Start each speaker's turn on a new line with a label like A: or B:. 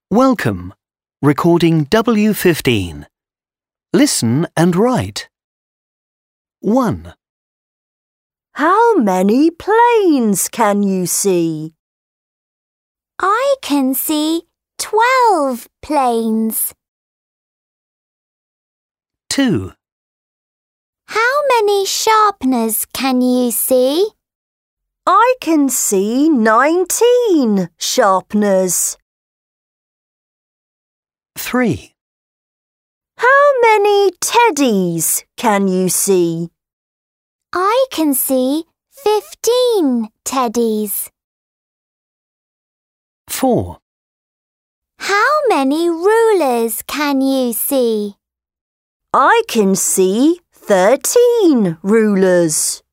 A: Welcome. Recording W15. Listen and write. 1,
B: How many planes can you see?
C: I can see 12 planes.
A: 2,
C: How many sharpeners can you see?
B: I can see 19 sharpeners.
A: 3,
B: How many teddies can you see?
C: I can see 15 teddies.
A: 4,
C: How many rulers can you see?
B: I can see 13 rulers.